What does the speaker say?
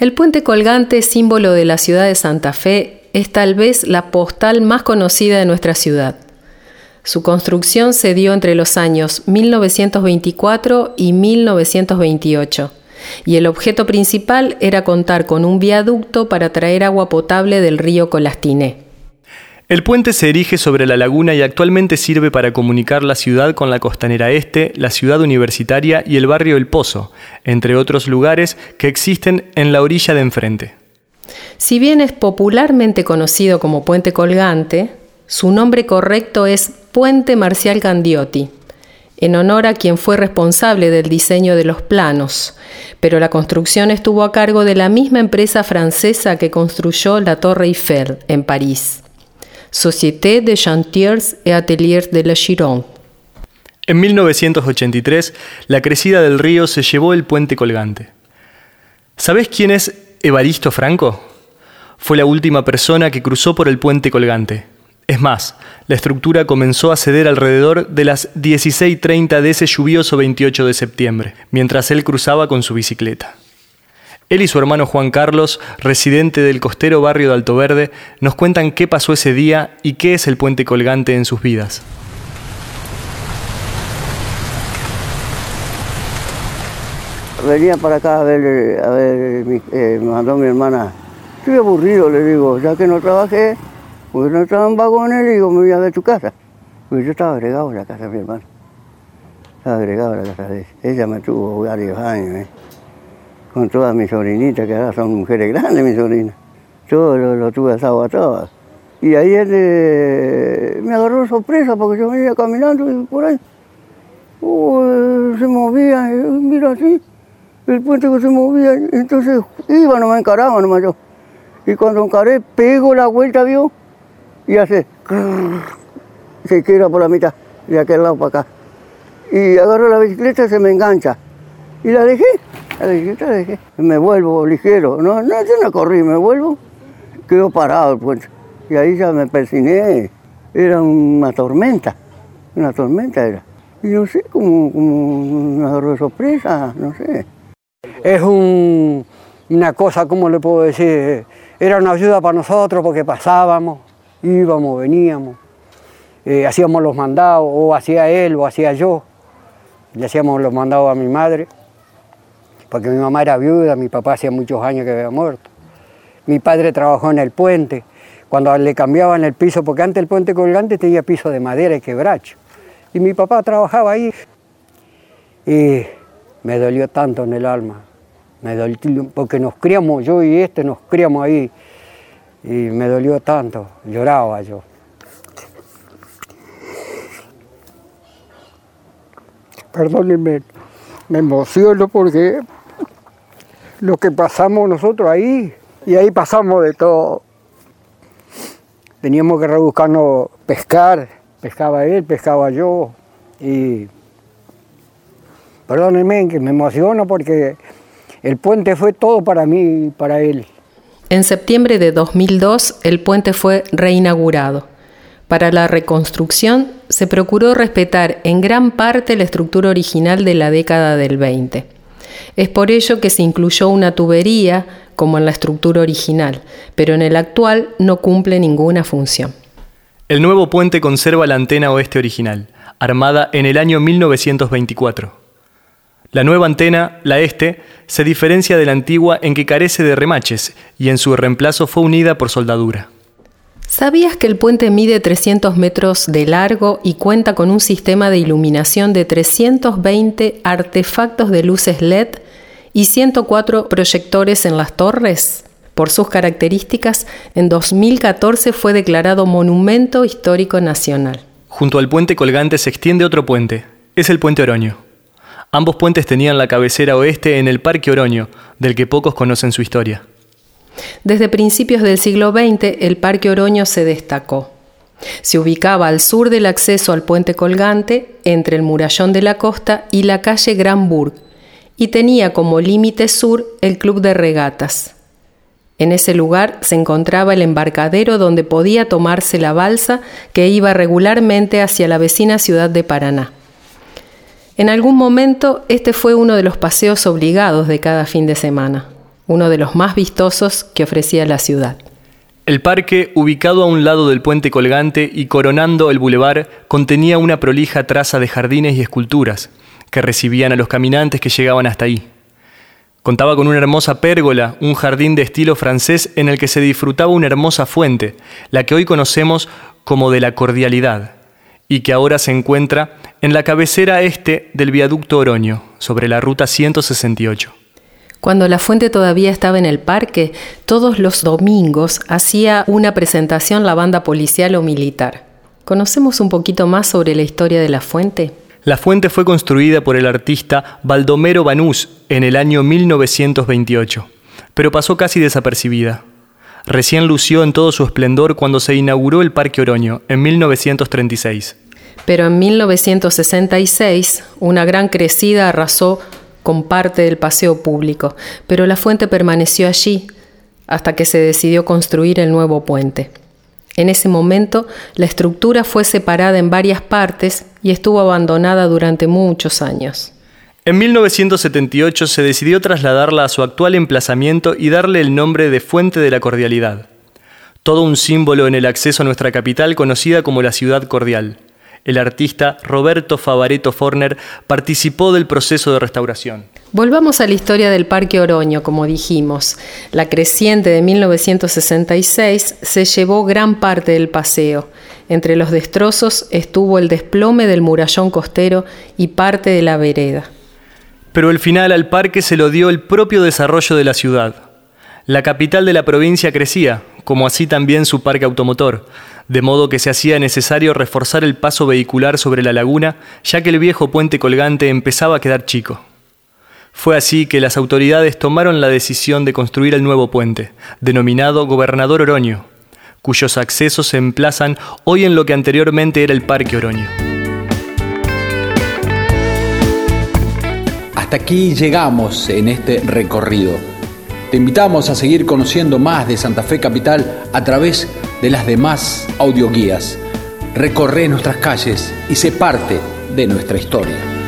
El puente colgante, símbolo de la ciudad de Santa Fe, es tal vez la postal más conocida de nuestra ciudad. Su construcción se dio entre los años 1924 y 1928, y el objeto principal era contar con un viaducto para traer agua potable del río Colastiné. El puente se erige sobre la laguna y actualmente sirve para comunicar la ciudad con la Costanera Este, la ciudad universitaria y el barrio El Pozo, entre otros lugares que existen en la orilla de enfrente. Si bien es popularmente conocido como puente colgante, su nombre correcto es Puente Marcial Gandiotti, en honor a quien fue responsable del diseño de los planos, pero la construcción estuvo a cargo de la misma empresa francesa que construyó la Torre Eiffel en París. Société de Chantiers et Ateliers de la Gironde. En 1983, la crecida del río se llevó el puente colgante. ¿Sabés quién es Evaristo Franco? Fue la última persona que cruzó por el puente colgante. Es más, la estructura comenzó a ceder alrededor de las 16:30 de ese lluvioso 28 de septiembre, mientras él cruzaba con su bicicleta. Él y su hermano Juan Carlos, residente del costero barrio de Alto Verde, nos cuentan qué pasó ese día y qué es el puente colgante en sus vidas. Venía para acá me mandó mi hermana. Estoy aburrido, le digo, ya que no trabajé, porque no estaba en vagones, le digo, me voy a ver tu casa. Porque yo estaba agregado a la casa de mi hermana. Estaba agregado a la casa de ella. Ella me tuvo varios años, con todas mis sobrinitas, que ahora son mujeres grandes, mis sobrinas. Yo lo tuve asado a todas. Y ahí él me agarró sorpresa porque yo venía caminando y por ahí se movía, mira así, el puente que se movía. Entonces iba, no me encaraba nomás yo. Y cuando encaré, pego la vuelta, vio, y hace, se queda por la mitad, de aquel lado para acá. Y agarro la bicicleta y se me engancha. Y la dejé. Me vuelvo ligero, yo no corrí, me vuelvo, quedó parado el puente. Y ahí ya me persiné, era una tormenta era. Y no sé, como me agarró de sorpresa, no sé. Es una cosa, ¿cómo le puedo decir? Era una ayuda para nosotros porque pasábamos, íbamos, veníamos, hacíamos los mandados, o hacía él o hacía yo, le hacíamos los mandados a mi madre. Porque mi mamá era viuda, mi papá hacía muchos años que había muerto. Mi padre trabajó en el puente, cuando le cambiaban el piso, porque antes el puente colgante tenía piso de madera y quebracho. Y mi papá trabajaba ahí. Y me dolió tanto en el alma, porque nos criamos, yo y nos criamos ahí. Y me dolió tanto, lloraba yo. Perdónenme, me emociono porque lo que pasamos nosotros ahí, y ahí pasamos de todo. Teníamos que rebuscarnos pescar, pescaba él, pescaba yo, y perdónenme que me emociono porque el puente fue todo para mí y para él. En septiembre de 2002, el puente fue reinaugurado. Para la reconstrucción se procuró respetar en gran parte la estructura original de la década del 20. Es por ello que se incluyó una tubería como en la estructura original, pero en el actual no cumple ninguna función. El nuevo puente conserva la antena oeste original, armada en el año 1924. La nueva antena, la este, se diferencia de la antigua en que carece de remaches y en su reemplazo fue unida por soldadura. ¿Sabías que el puente mide 300 metros de largo y cuenta con un sistema de iluminación de 320 artefactos de luces LED y 104 proyectores en las torres? Por sus características, en 2014 fue declarado Monumento Histórico Nacional. Junto al puente colgante se extiende otro puente, es el puente Oroño. Ambos puentes tenían la cabecera oeste en el Parque Oroño, del que pocos conocen su historia. Desde principios del siglo XX, el Parque Oroño se destacó. Se ubicaba al sur del acceso al puente colgante, entre el Murallón de la Costa y la calle Gran Burg, y tenía como límite sur el Club de Regatas. En ese lugar se encontraba el embarcadero donde podía tomarse la balsa que iba regularmente hacia la vecina ciudad de Paraná. En algún momento, este fue uno de los paseos obligados de cada fin de semana. uno de los más vistosos que ofrecía la ciudad. El parque, ubicado a un lado del puente colgante y coronando el bulevar, contenía una prolija traza de jardines y esculturas que recibían a los caminantes que llegaban hasta ahí. Contaba con una hermosa pérgola, un jardín de estilo francés en el que se disfrutaba una hermosa fuente, la que hoy conocemos como de la Cordialidad, y que ahora se encuentra en la cabecera este del viaducto Oroño, sobre la ruta 168. Cuando la fuente todavía estaba en el parque, todos los domingos hacía una presentación la banda policial o militar. ¿Conocemos un poquito más sobre la historia de la fuente? La fuente fue construida por el artista Baldomero Banús en el año 1928, pero pasó casi desapercibida. Recién lució en todo su esplendor cuando se inauguró el Parque Oroño, en 1936. Pero en 1966, una gran crecida arrasó con parte del paseo público, pero la fuente permaneció allí hasta que se decidió construir el nuevo puente. En ese momento, la estructura fue separada en varias partes y estuvo abandonada durante muchos años. En 1978 se decidió trasladarla a su actual emplazamiento y darle el nombre de Fuente de la Cordialidad. Todo un símbolo en el acceso a nuestra capital conocida como la Ciudad Cordial. El artista Roberto Favaretto Forner participó del proceso de restauración. Volvamos a la historia del Parque Oroño, como dijimos. La creciente de 1966 se llevó gran parte del paseo. Entre los destrozos estuvo el desplome del murallón costero y parte de la vereda. Pero al final al parque se lo dio el propio desarrollo de la ciudad. La capital de la provincia crecía, como así también su parque automotor, de modo que se hacía necesario reforzar el paso vehicular sobre la laguna, ya que el viejo puente colgante empezaba a quedar chico. Fue así que las autoridades tomaron la decisión de construir el nuevo puente, denominado Gobernador Oroño, cuyos accesos se emplazan hoy en lo que anteriormente era el Parque Oroño. Hasta aquí llegamos en este recorrido. Te invitamos a seguir conociendo más de Santa Fe Capital a través de las demás audioguías. Recorre nuestras calles y sé parte de nuestra historia.